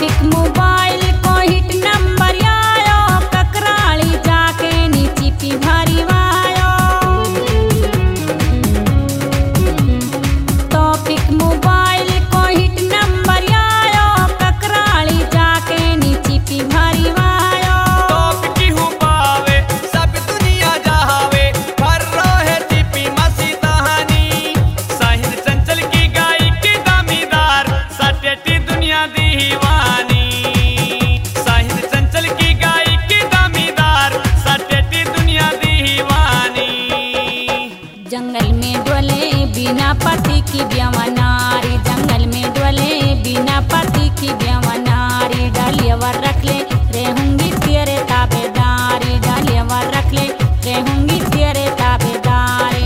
Topic mobile को hit number आयो, ककराली जाके नीची पी भरी वायो। टॉपिक मोबाइल को हिट नंबर आयो, ककराली जाके नीची पी भरी वायो। टॉप की हूँ पावे सब दुनिया जहावे, भर रहे टीपी मसी दहानी। साहिल चंचल की गाय की दामीदार, सटेटी दुनिया दीवानी। साहिल चंचल की गाय की दामीदार, सटेटी दुनिया दीवानी। जंगल में डोले बिना पति की ब्यावनारी, जंगल में डोले बिना पति की ब्यावनारी। डालियावर रख ले रहूंगी तेरे ताबेदारी, डालियावर रख ले रहूंगी तेरे ताबेदारी।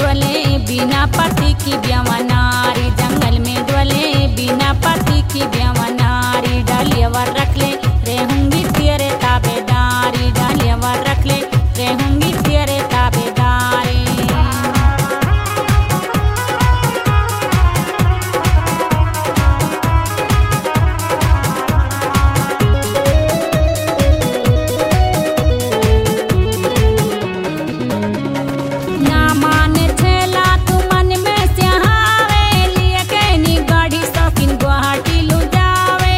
डोले बिना पति की ब्यवनारी, जंगल में डोले बिना पति की ब्यवनारी। डालियावर रख ले रहूंगी तेरे ताबेदारी, डालियावर रख ले रहूंगी तेरे ताबेदारी। ना माने छेला तू मन में स्याहावे, लिए कहनी गाड़ी शौकीन गुवाहाटी लू जावे।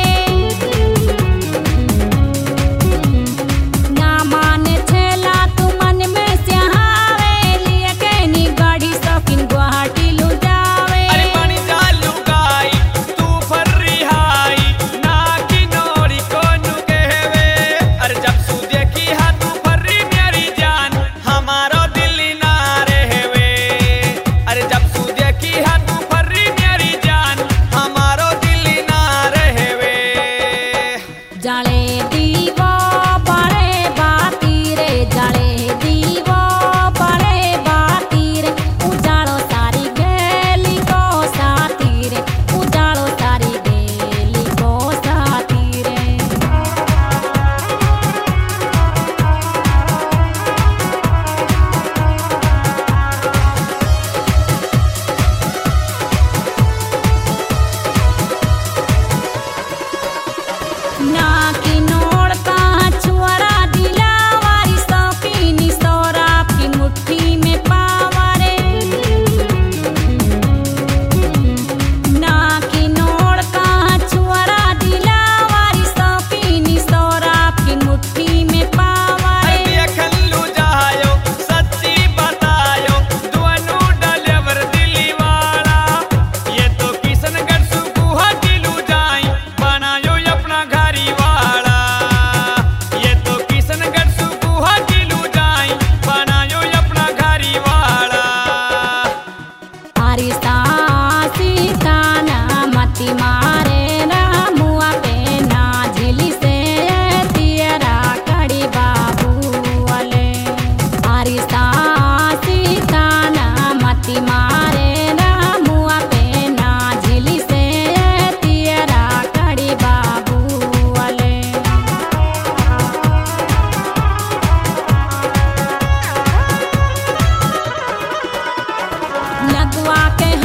ना माने छेला तू मन में स्याहावे, लिए कहनी गाड़ी शौकीन गुवाहाटी लू जावे। अरे पानी चालू गाई तू फर्री हाई ना की नोरी को नु कहवे। अरे जब सू देखी हा तू फर्री मेरी जान हमारो दिल ना रहवे। अरे जब सू देखी हा तू फर्री मेरी जान हमारो दिल ना रहवे। जाले दीवो बड़े बाती रे, जाले दीवो बड़े बाती रे, उजाड़ो सारी गेली को साथी रे, उजाड़ो सारी गेली को साथी रे। ना की नोड़ कहाँ छुआरा दिलावारी, शौकीनी सौराब की मुट्ठी में पावारे। ना की नोड़ कहाँ छुआरा दिलावारी, शौकीनी सौराब की मुट्ठी में पावारे। अरे खल्लू जायो सच्ची बतायो दुआनु डालेवर दिली वाला। ये तो किशनगढ़ सु गुवाहाटी लू जाई बनायो अपना घरी वाला। ये तो किशनगढ़ सु गुवाहाटी लू जाई बनायो अपना घरी वाला। आरी सासी काना मती मारे ना मुआ पे ना झिली से तियरा कड़ी बाबू वाले। आरी सासी काना मती मारे ना मुआ पे ना झिली से तियरा कड़ी बाबू वाले। लगवा के